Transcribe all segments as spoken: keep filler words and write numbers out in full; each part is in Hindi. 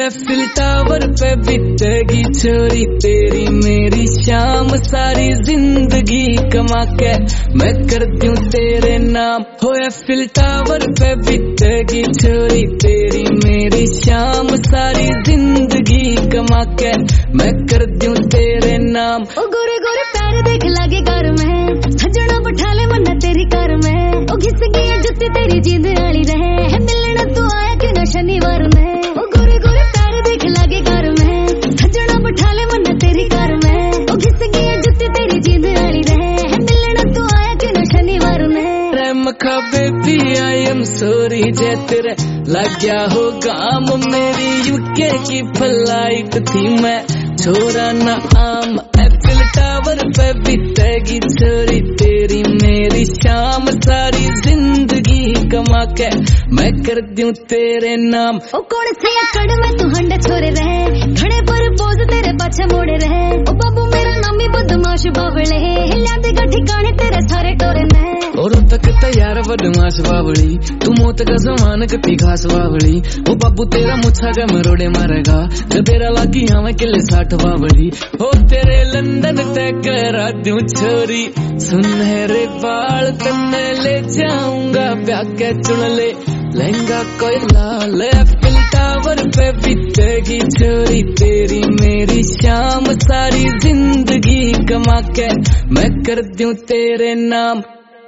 एफिल टावर पे बीतेगी छोरी तेरी मेरी शाम, सारी जिंदगी कमा के मैं कर दूं तेरे नाम। हो एफिल टावर पे बीतेगी छोरी तेरी मेरी शाम, सारी जिंदगी कमा के मैं कर दूं तेरे नाम। ओ गोरे गोरे पैर देख लागे घर में, सजना बैठा ले मन्ना तेरी कार में। ओ घिस गई जुत्ती तेरी जींद वाली रहे, मिलना तू आया क्यों ना शनिवार में। ओ गोरे गोरे पैर देख लागे घर में, सजना बैठा ले मन्ना तेरी कार में। ओ घिस गई जुत्ती तेरी जींद वाली रहे, मिलना तू आया क्यों ना शनिवार में। रमखा बेबी आई एम सॉरी जे तेरे लग गया हो काम, मेरी यूके की फ्लाइट थी मैं छोरा ना आम। एफिल टावर पे बीतेगी छोरी तेरी मेरी शाम, सारी जिंदगी कमा के मैं कर दूं तेरे नाम। ओ कौन सी अकड़ में तू हंडा छोरे रहे, खड़े पर पोज तेरे पाछे मोड़े रहे। ओ बाबू मेरा नाम ही बदमाश बावले, हिला देगा ठिकाने तेरे सारे टोरे में। और तक तैयार बदमाश बावली, तू मौत का समान कती खास बावली। ओ बाबू तेरा मुच्छा का मरोड़े मारेगा, तेरा लागी हमें किले साठ बावली। हो तेरे लंदन तय करा दूं छोरी, सुनहरे बाल तन्ने ले जाऊंगा, ब्याह के चुन ले लहंगा कोई लाल। एफिल टावर पे बीतेगी छोरी तेरी मेरी शाम, सारी जिंदगी कमा के मैं कर दूं तेरे नाम।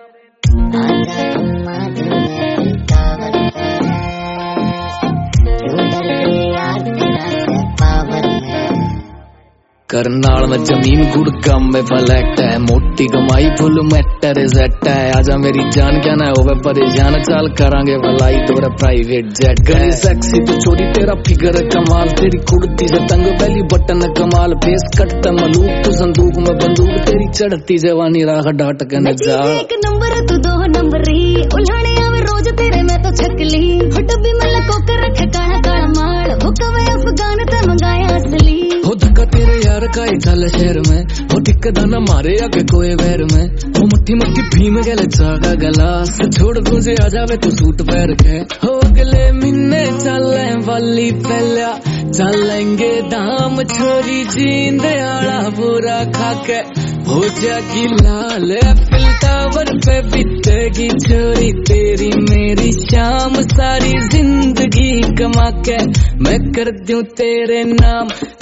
करनाल में जमीन गुड़गांव में फ्लैट है, मोटी कमाई फुल मैटर जेट है। आजा मेरी जान क्या ना होवे परेशान, चाल करांगे भलाई तोरा प्राइवेट जेट है। सेक्सी तो छोरी तेरा फिगर कमाल, तेरी कुर्ती से तंग बैली बटन कमाल। फेस कटता मलूक तू संदूक में बंदूक, तेरी चढ़ती जवानी राह डाट के न जा। एक नंबर तू दो नंबर ही, उल्हाने आवे रोज तेरे मैं तो छकली। हो डब्बी में लको कर रखे काला काला माल, हो कवे अफगान ते मंगाया असली। हो धक्का तेरे यार का इठाल शहर में, हो टिक्का न मारे आगे कोई वैर में। हो मुट्ठी मुट्ठी भीम गले चागा गलास, छोड़ तुझे आ जावे तू सूट पैर के। हो गले मिन्ने चले वाली पहला, चलेंगे दाम छोरी जींद आला बुरा खाके हो जागी लाल। एफिल टावर पे बीतेगी छोरी तेरी मेरी शाम, सारी जिंदगी कमा के मैं कर दूं तेरे नाम।